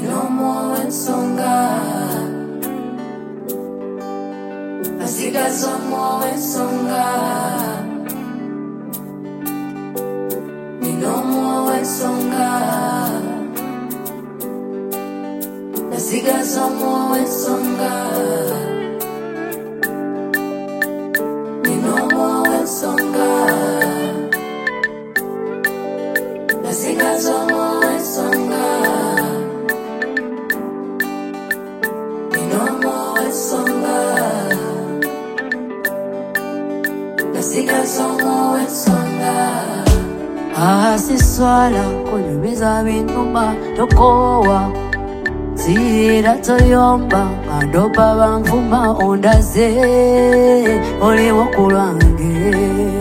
Ninomo ensonga Nasigaza mo ensonga Ninomo ensonga Nasigaza mo ensonga Ninomo ensonga Nasigaza mo ensonga Ninomo ensonga Nasigaza mo ensonga Asiswala kunyumiza binuma tokowa Sira toyomba Andopa banfuma ondaze Oli wakulange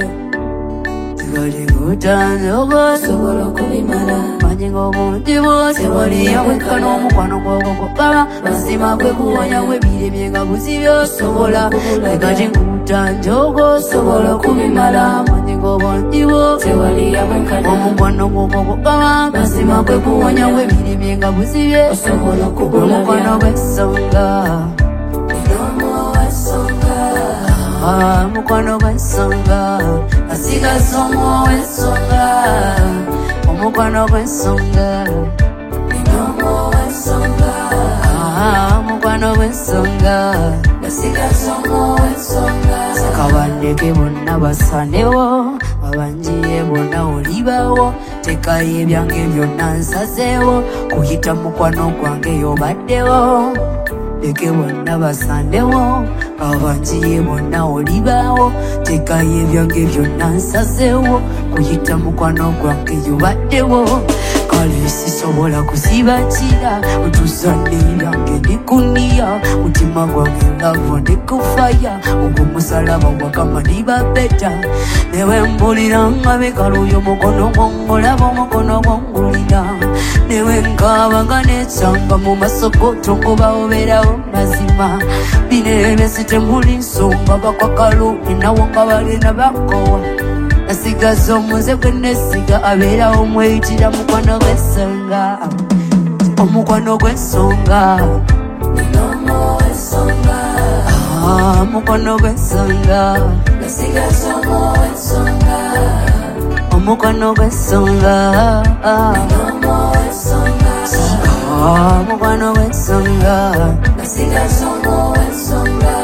Tigali kutanzogo Sobolo kubimala Manjingo bunti bose Wali yaweka n'omukwano gwogwo Baba Masima kwe kuwanya webire byenga buzibyo Sobola Tigali kutanzogo Sobolo kubimala Manjingo bunti bose Wali yaweka n'omukwano gwogwo Baba Masima kwe kuwanya webire byenga buzibyo Sobola kubula Omukwano gw'ensonga Ninomo ensonga Omukwano gw'ensonga Nasigaza mo ensonga Omukwano gw'ensonga Ninomo ensonga Omukwano gw'ensonga Nasigaza mo ensonga Sekabandeke bonna basanewo Babanjiye bonna olibawo Tekayo ebyange byonna nsazeewo Kuyita mukwano gwange yobaddewo Leke bonna basandewo Babanjiye bonna olibawo Tekayo ebyange byonna nsazeewo Kuyita mukwano gwange yobaddewo Kale sisobola kusibakira Otuzanne ebyange ndikuniya Mutima gwange lavo ndikufaya Ogwo musalaba wakama nibabeta Newe mbulira ngabe kaluyo mukono gwongulaba omukono gwongulira Newe nkaba nga netsanga mu masokoto ngoba oberawo mazima Binebe sitemuli nsonga bakwakalubi nawo nga balina bakowa Nasigaza omuze gwe nesiga abeerawo omweyitira mukwano gw'ensonga Omukwano gw'ensonga Ninomo ensonga Omukwano gw'ensonga Nasigaza mo ensonga Omukwano gw'ensonga Ninomo ensonga Omukwano gw'ensonga Nasigaza mo ensonga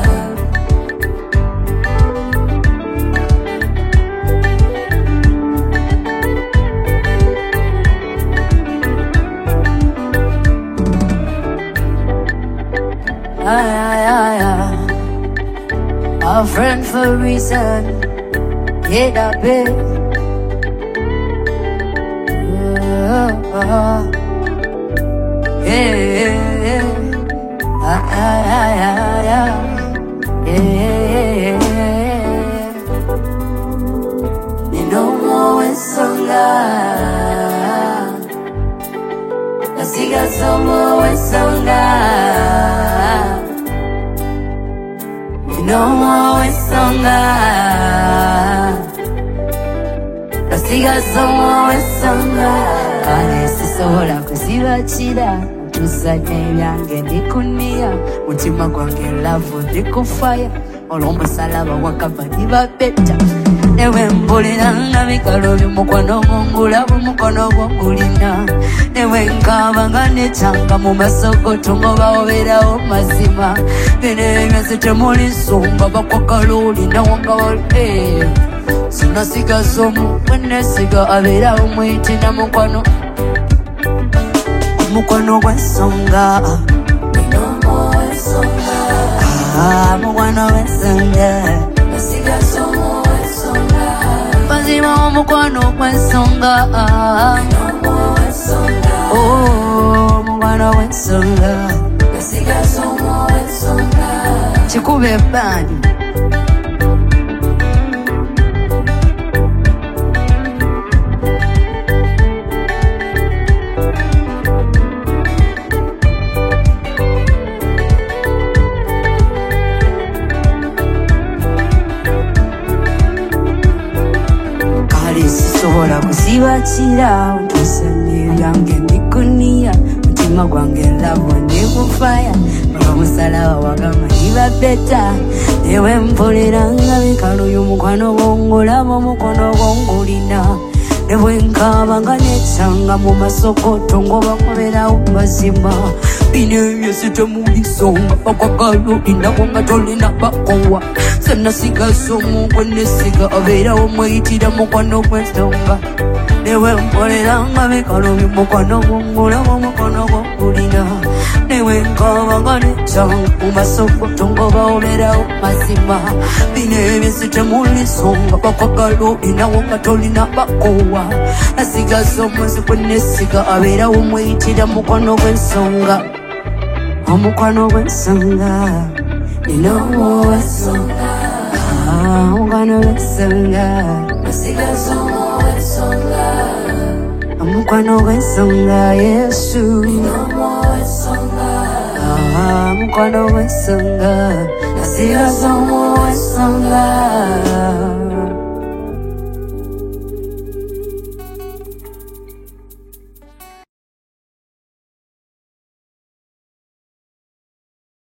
A friend for a reason, yeah, that bit. Yeah, Ninomo ensonga, Nasigaza mo ensonga. Ninomo ensonga Nasigaza mo ensonga Kale sisobola kusibakira Otuzanne ebyange ndikuniya Mutima gwange lavo ndikufaya Olw'omusalaba wakava nibabeta Newe mbulira ngabe kalubi mukwano gwongulaba omukono gwongulina Newe nkaba nga netsanga mu masokoto ngoba oberawo mazima Binebe sitemuli nsonga bakwakalubi nawo nga bali Sinasigaza omu gwe nesiga abeerawo omweyitira mukwano Omukwano gw'ensonga Ninomo ensonga Omukwano gw'ensonga Nasigaza mo ensonga Mazima omukwano gw'ensonga Ninomo ensonga Omukwano gw'ensonga Nasigaza mo ensonga Kikube ebbandi Sisobola kusibakira Otuzanne ebyange ndikuniya mutima gwange lavo ndikufaya olwomusalawa wagamba niba beta ewe mpuliranga bikalo y'omukwano gwongulaba omukono gwongulina ne bwenkaba nga netsanga mu masokoto ng'obakoberawo mazima bino ebyose temulisonga bakwagalo inako nga tolina bakowa senasigaza omugwe nesiga abeerawo mweyitira mukwano gw'ensonga newe mpoleranga bikalo by'omukwano gwongulaba omukono gwongulina newe nkaba nga netsanga mu masokoto ng'obawolerawo mazima bino ebyose temulisonga bakwagalo inawo nga tolina bakowa nasigaza omuzi gwe nesiga abeerawo mweyitira mukwano gw'ensonga omukwano gw'ensonga ninowo w'ensonga omukwano gw'ensonga nasigaza w'ensonga omukwano gw'ensonga Yesu ninowo w'ensonga omukwano gw'ensonga nasigaza w'ensonga